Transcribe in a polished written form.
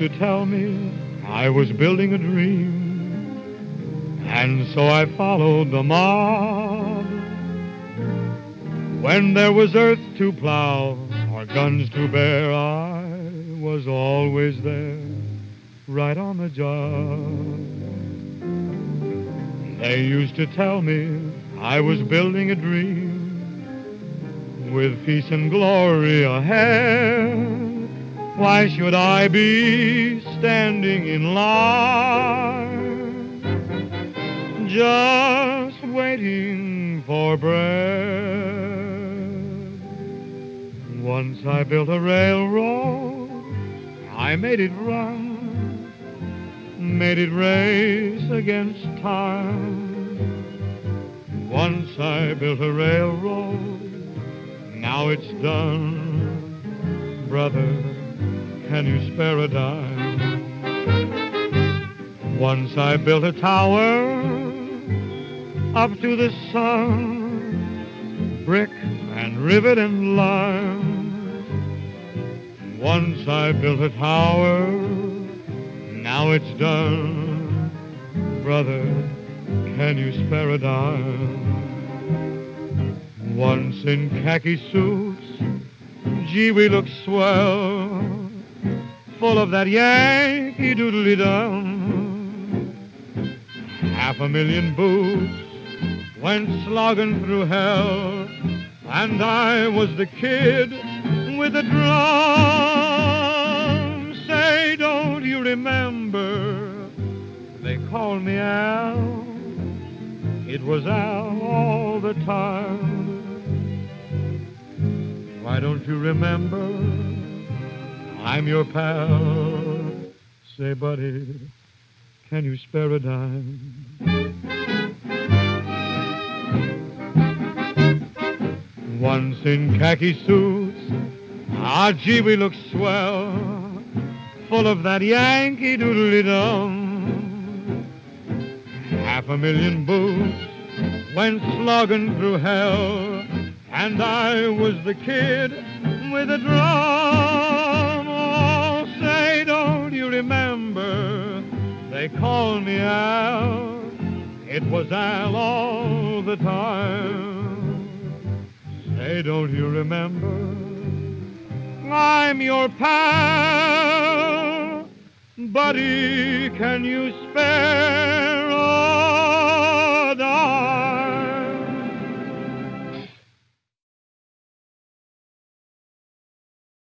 to tell me I was building a dream, and so I followed the mob. When there was earth to plow or guns to bear, I was always there, right on the job. They used to tell me I was building a dream, with peace and glory ahead. Why should I be standing in line, just waiting for bread? Once I built a railroad, I made it run, made it race against time. Once I built a railroad, now it's done. Brother, can you spare a dime? Once I built a tower up to the sun, brick and rivet and lime. Once I built a tower, now it's done. Brother, can you spare a dime? Once in khaki suits, gee, we looked swell, full of that Yankee doodly-dum. 500,000 boots went slogging through hell, and I was the kid with the drum. Say, don't you remember? They called me Al. It was Al all the time. Why don't you remember? I'm your pal. Say, buddy, can you spare a dime? Once in khaki suits, ah, gee, we looked swell, full of that Yankee doodly-dum. 500,000 boots went slogging through hell, and I was the kid with a drum. Oh, say, don't you remember? They called me Al. It was Al all the time. Say, don't you remember? I'm your pal. Buddy, can you spare